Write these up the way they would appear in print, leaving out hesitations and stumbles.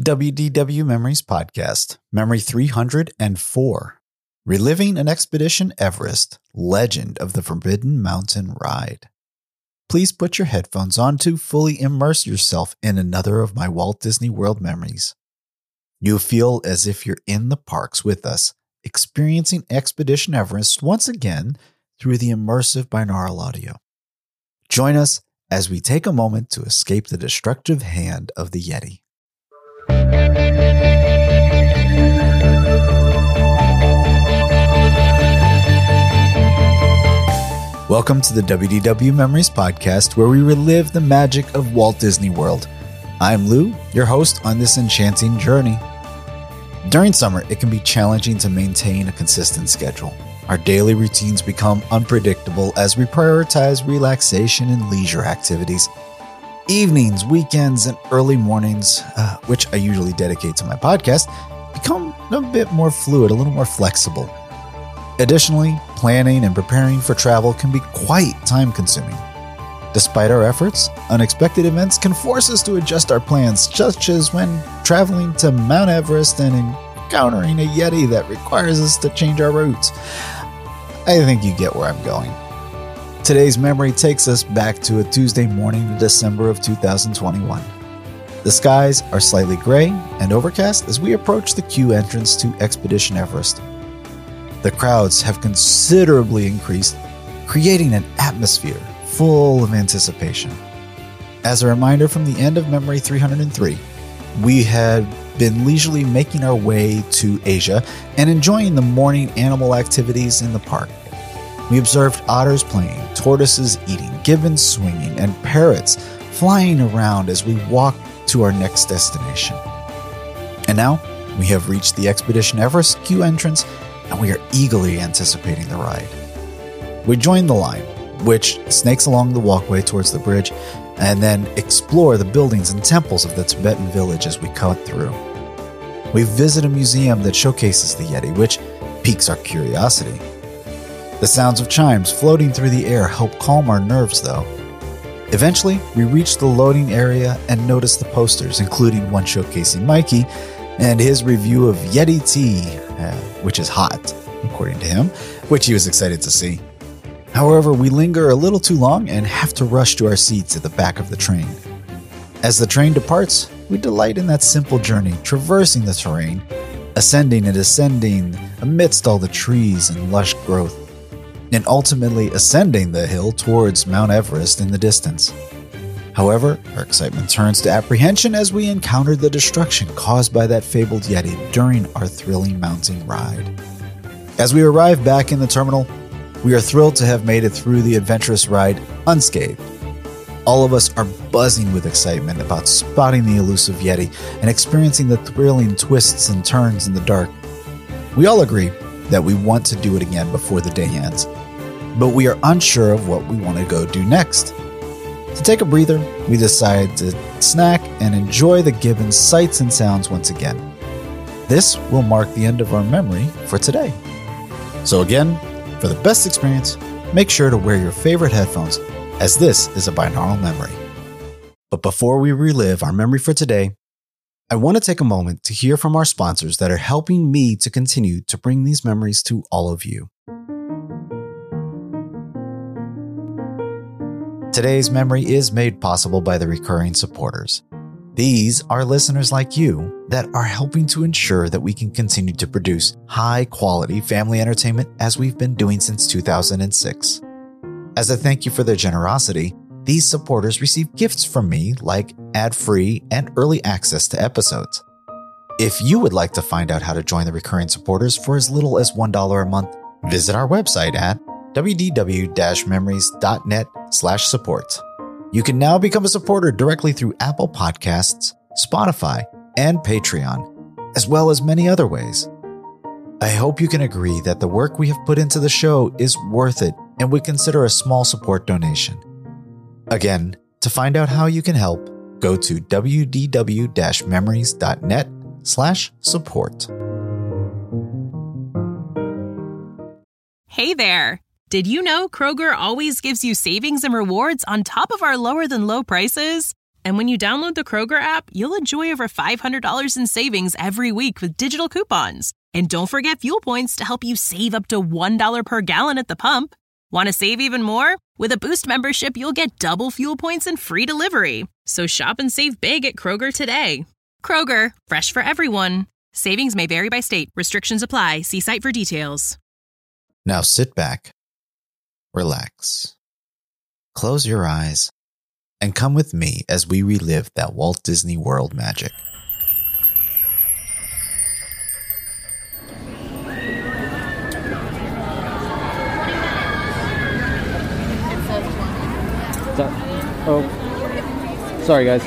WDW Memories Podcast, Memory 304, Reliving an Expedition Everest, Legend of the Forbidden Mountain Ride. Please put your headphones on to fully immerse yourself in another of my Walt Disney World memories. You'll feel as if you're in the parks with us, experiencing Expedition Everest once again through the immersive binaural audio. Join us as we take a moment to escape the destructive hand of the Yeti. Welcome to the WDW Memories Podcast, where we relive the magic of Walt Disney World. I'm Lou, your host on this enchanting journey. During summer, it can be challenging to maintain a consistent schedule. Our daily routines become unpredictable as we prioritize relaxation and leisure activities. Evenings, weekends, and early mornings, which I usually dedicate to my podcast, become a bit more fluid, a little more flexible. Additionally, planning and preparing for travel can be quite time-consuming. Despite our efforts, unexpected events can force us to adjust our plans, such as when traveling to Mount Everest and encountering a Yeti that requires us to change our routes. I think you get where I'm going. Today's memory takes us back to a Tuesday morning in December of 2021. The skies are slightly gray and overcast as we approach the queue entrance to Expedition Everest. The crowds have considerably increased, creating an atmosphere full of anticipation. As a reminder from the end of Memory 303, we had been leisurely making our way to Asia and enjoying the morning animal activities in the park. We observed otters playing, tortoises eating, gibbons swinging, and parrots flying around as we walked to our next destination. And now, we have reached the Expedition Everest queue entrance, and we are eagerly anticipating the ride. We join the line, which snakes along the walkway towards the bridge, and then explore the buildings and temples of the Tibetan village as we cut through. We visit a museum that showcases the Yeti, which piques our curiosity. The sounds of chimes floating through the air help calm our nerves, though. Eventually, we reach the loading area and notice the posters, including one showcasing Mikey and his review of Yeti tea, which is hot, according to him, which he was excited to see. However, we linger a little too long and have to rush to our seats at the back of the train. As the train departs, we delight in that simple journey, traversing the terrain, ascending and descending amidst all the trees and lush growth, and ultimately ascending the hill towards Mount Everest in the distance. However, our excitement turns to apprehension as we encounter the destruction caused by that fabled Yeti during our thrilling mountain ride. As we arrive back in the terminal, we are thrilled to have made it through the adventurous ride unscathed. All of us are buzzing with excitement about spotting the elusive Yeti and experiencing the thrilling twists and turns in the dark. We all agree that we want to do it again before the day ends, but we are unsure of what we want to go do next. To take a breather, we decide to snack and enjoy the gibbons sights and sounds once again. This will mark the end of our memory for today. So again, for the best experience, make sure to wear your favorite headphones, as this is a binaural memory. But before we relive our memory for today, I want to take a moment to hear from our sponsors that are helping me to continue to bring these memories to all of you. Today's memory is made possible by the recurring supporters. These are listeners like you that are helping to ensure that we can continue to produce high-quality family entertainment as we've been doing since 2006. As a thank you for their generosity, these supporters receive gifts from me like ad-free and early access to episodes. If you would like to find out how to join the recurring supporters for as little as $1 a month, visit our website at wdw-memories.net/support. You can now become a supporter directly through Apple Podcasts, Spotify, and Patreon, as well as many other ways. I hope you can agree that the work we have put into the show is worth it and would consider a small support donation. Again, to find out how you can help, go to wdw-memories.net/support. Hey there! Did you know Kroger always gives you savings and rewards on top of our lower-than-low prices? And when you download the Kroger app, you'll enjoy over $500 in savings every week with digital coupons. And don't forget Fuel Points to help you save up to $1 per gallon at the pump. Want to save even more? With a Boost membership, you'll get double Fuel Points and free delivery. So shop and save big at Kroger today. Kroger, fresh for everyone. Savings may vary by state. Restrictions apply. See site for details. Now sit back, relax, close your eyes, and come with me as we relive that Walt Disney World magic. Oh, sorry guys.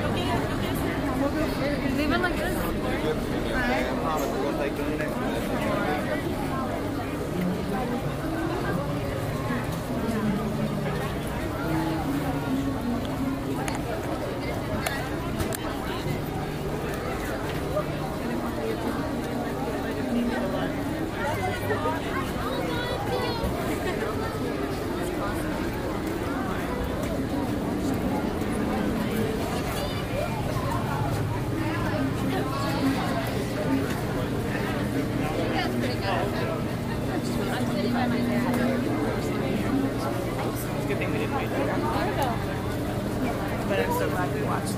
But I'm so glad we watched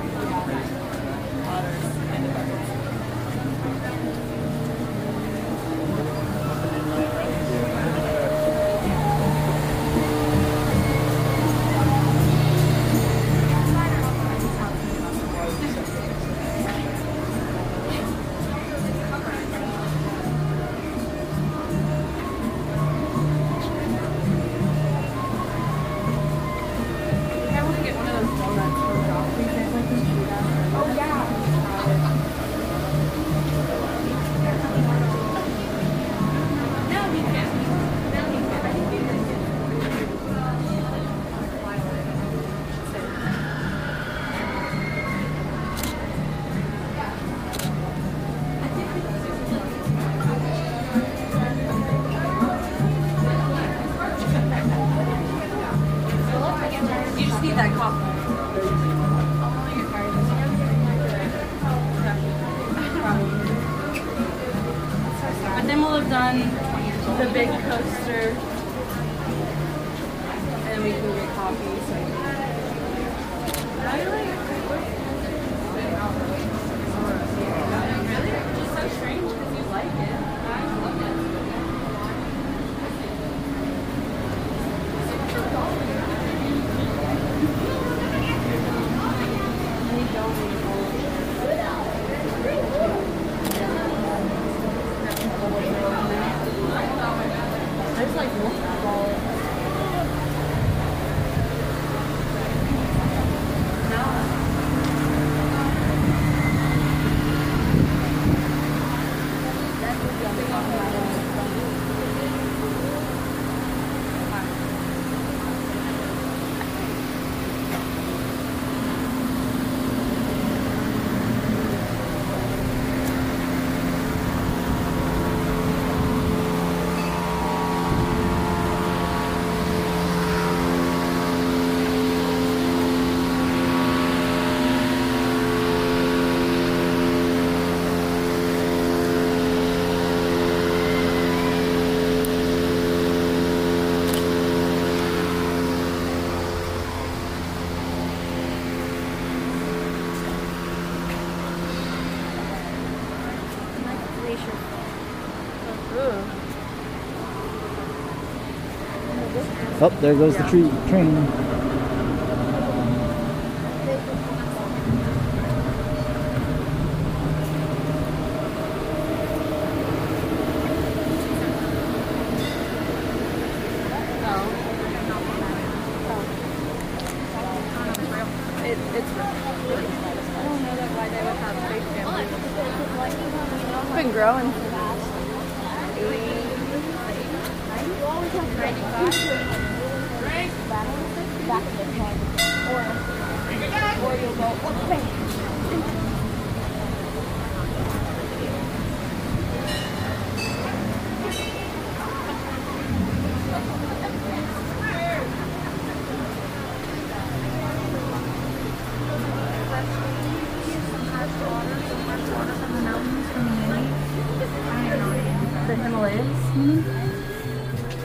that coffee. But then we'll have done the big coaster, and we can get coffee. So really, which is so strange because you like it. I love it. There's like waterfalls. Oh, there goes the train. It's been growing. Back of the head, or you'll go, okay. The Himalayas?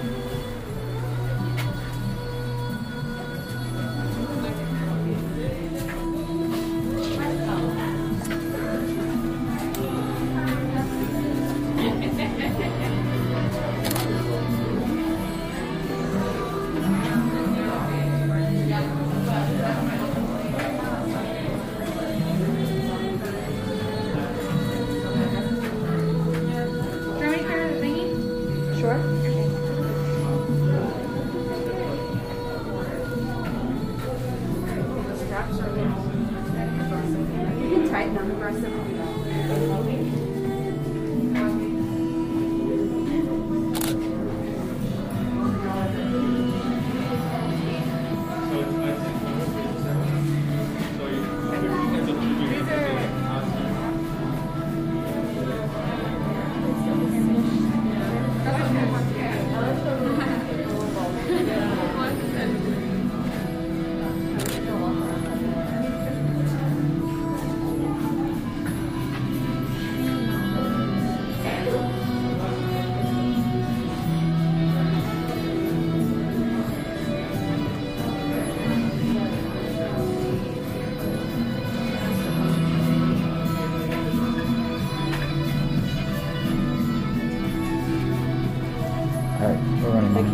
Alright, we're running now.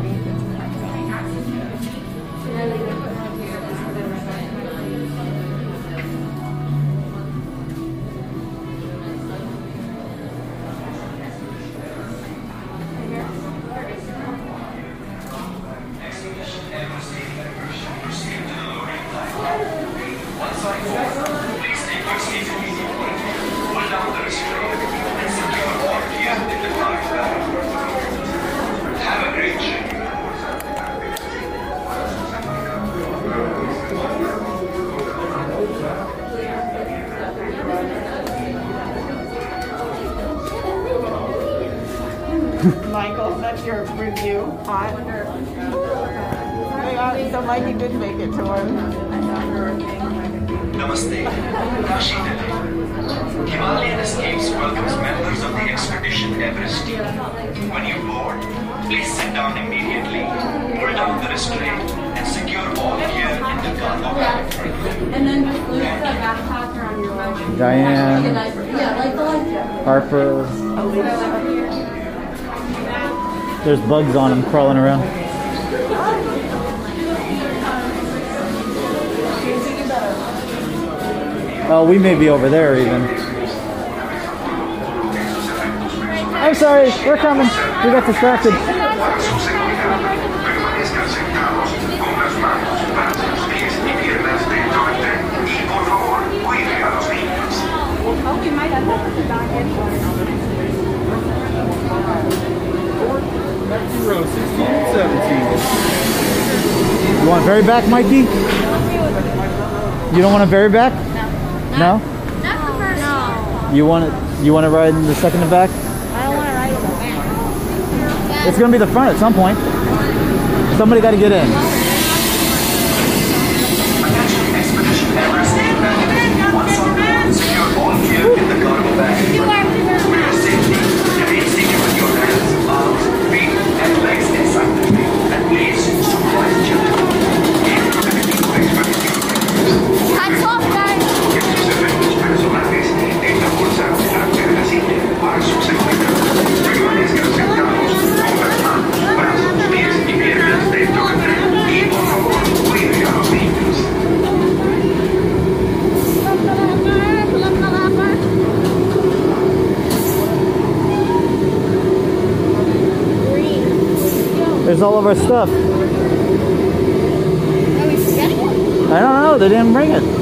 Michael, that's your review. Hot. So Mikey did make it to him. Namaste. Kashi Delhi. Himalayan Escapes welcomes members of the expedition Everest team. When you board, please sit down immediately, pull down the restraint, and secure all gear in the cargo bag. And then just loop the backpack around your leg. Diane, Yeah, like the life jacket. Harper. There's bugs on them crawling around. Oh, we may be over there even. I'm sorry, we're coming. We got distracted. Oh, we might have to put the back in. Row 16 and 17. You want very back, Mikey? You don't want a very back? No. Not the first one. You want it? You want to ride in the second to back? I don't want to ride in the back. It's gonna be the front at some point. Somebody got to get in. Attention Expedition Everest team members. Once on board, secure all gear in the cargo bag. For your safety, remain seated with your hands, arms, feet, and legs inside the tree. And please, supervise children. Hats off, guys. Personales de esta bolsa delante de la silla para su seguridad. Permanezcan sentados con las manos, brazos, pies y piernas dentro del tren y por favor cuide a los niños. There's all of our stuff. Are we forgetting it? I don't know. They didn't bring it.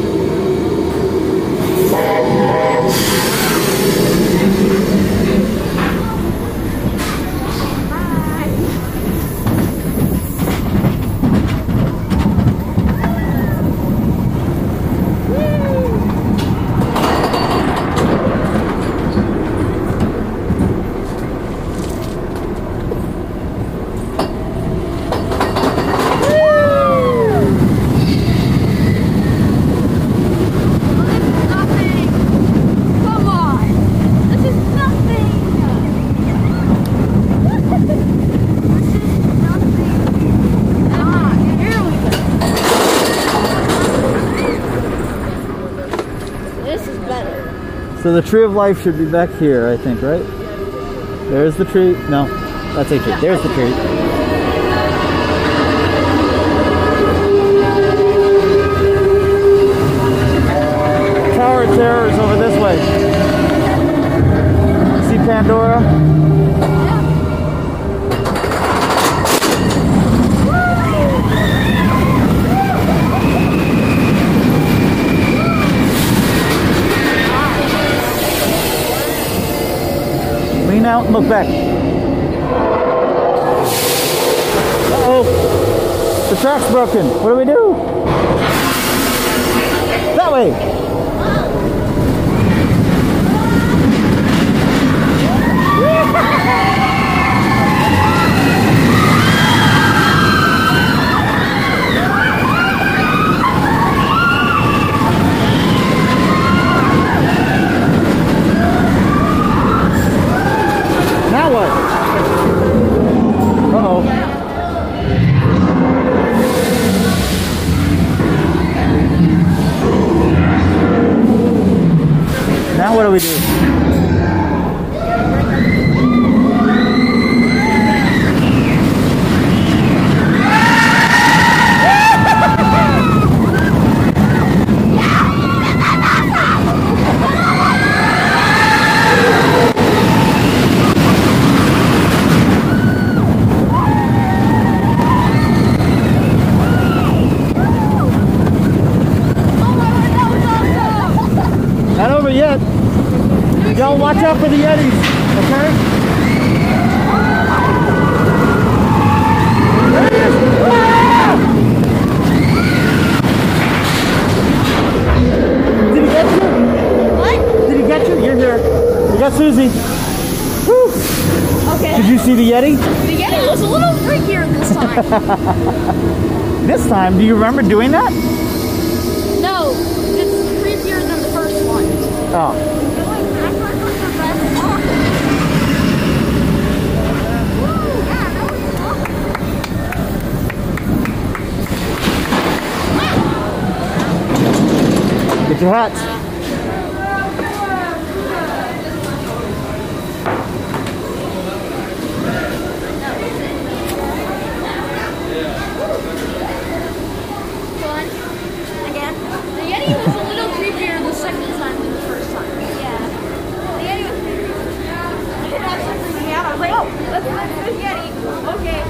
This is better. So the tree of life should be back here, I think, right? There's the tree. No, that's a tree. There's the tree. Tower of Terror is over this way. See Pandora? Lean out and look back. Uh-oh. The track's broken. What do we do? That way. Now what? Uh-oh. Now what do we do? Not over yet. Y'all watch out for the Yetis, okay? There he is. Ah! Did he get you? What? Did he get you? You're here. You got Susie. Whew. Okay. Did you see the Yeti? The Yeti was a little freakier this time. This time, do you remember doing that? No, it's creepier than the first one. Oh. Get your hats. Again? The Yeti was a little creepier the second time than the first time. Yeah. The Yeti was creepier. It actually freaked me out. I was like, oh, let's do the Yeti. Okay.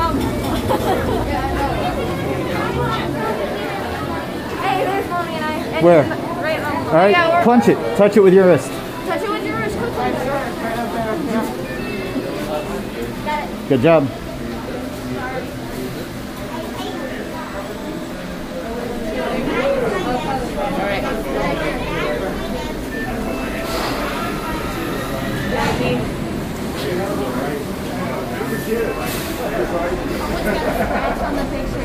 Hey, there's Mommy and I. And Where? Right on. All right, Yeah, we're- punch it. Touch it with your wrist. Touch it with your wrist. Got it. Good job. On the picture.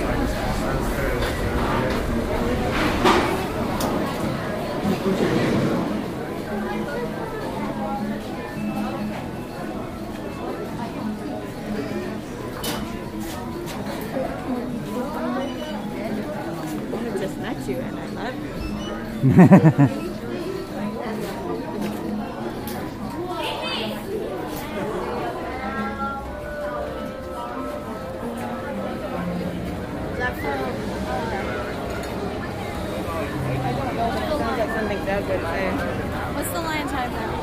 I just met you and I love you. Sounds like something Doug would say. What's the line time now?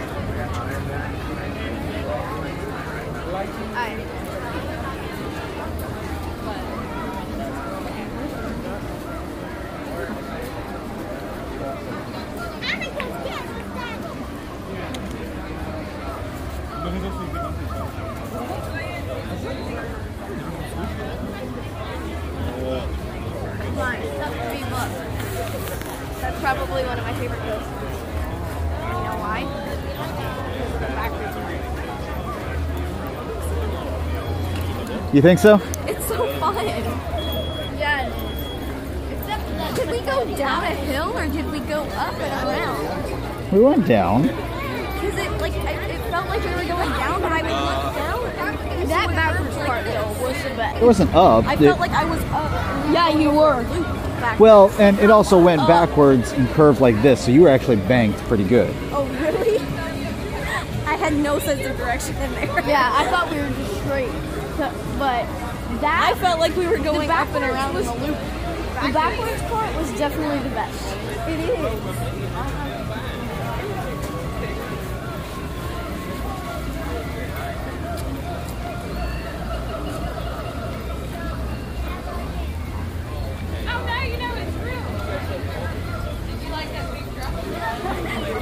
That's probably one of my favorite coasters. You know why? Because of the backwards one. You think so? It's so fun. Yeah. Did we go down a hill or did we go up and around? We went down. Because it felt like we were going down, but I would look down. That backwards part though was the best. It wasn't up. I felt like I was up. Yeah, you were. backwards. Well, and it also went backwards and curved like this, so you were actually banked pretty good. Oh, really? I had no sense of direction in there. Yeah, I thought we were just straight. But that... I felt like we were going up and around in a loop. The backwards part was definitely the best. It is. Oh, now you know it's real. Did you like that big drop?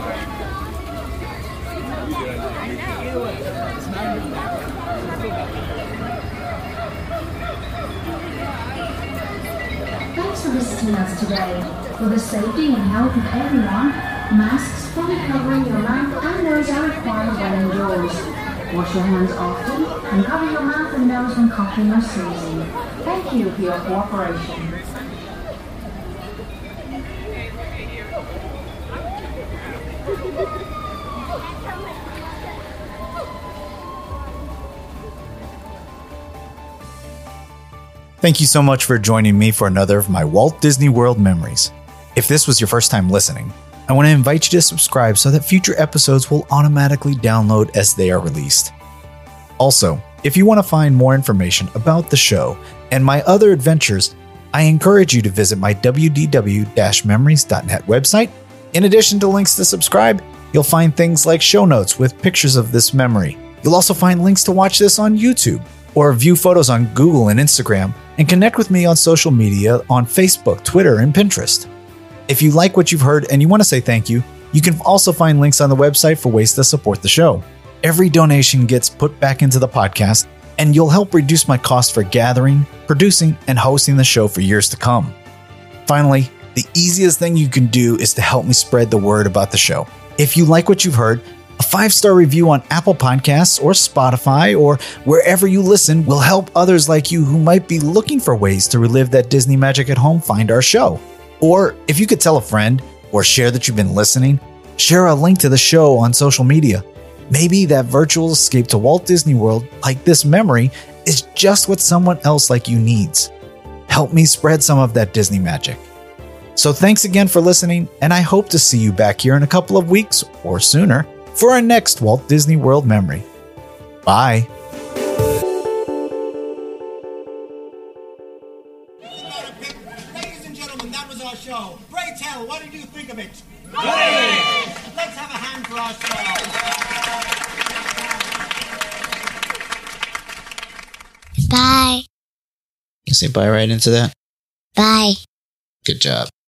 Thanks for visiting us today. For the safety and health of everyone, masks fully covering your mouth and nose are required when indoors. Wash your hands often and cover your mouth and nose when coughing or sneezing. Thank you for your cooperation. Thank you so much for joining me for another of my Walt Disney World memories. If this was your first time listening, I want to invite you to subscribe so that future episodes will automatically download as they are released. Also, if you want to find more information about the show and my other adventures, I encourage you to visit my wdw-memories.net website. In addition to links to subscribe, you'll find things like show notes with pictures of this memory. You'll also find links to watch this on YouTube or view photos on Google and Instagram, and connect with me on social media on Facebook, Twitter, and Pinterest. If you like what you've heard and you want to say thank you, you can also find links on the website for ways to support the show. Every donation gets put back into the podcast, and you'll help reduce my cost for gathering, producing, and hosting the show for years to come. Finally, the easiest thing you can do is to help me spread the word about the show. If you like what you've heard, a 5-star review on Apple Podcasts or Spotify or wherever you listen will help others like you who might be looking for ways to relive that Disney magic at home find our show. Or if you could tell a friend or share that you've been listening, share a link to the show on social media. Maybe that virtual escape to Walt Disney World, like this memory, is just what someone else like you needs. Help me spread some of that Disney magic. So thanks again for listening, and I hope to see you back here in a couple of weeks or sooner for our next Walt Disney World memory. Bye. Ladies and gentlemen, that was our show. Pray tell, what did you think of it? Great! Let's have a hand for our show. Bye. You say bye right into that? Bye. Good job.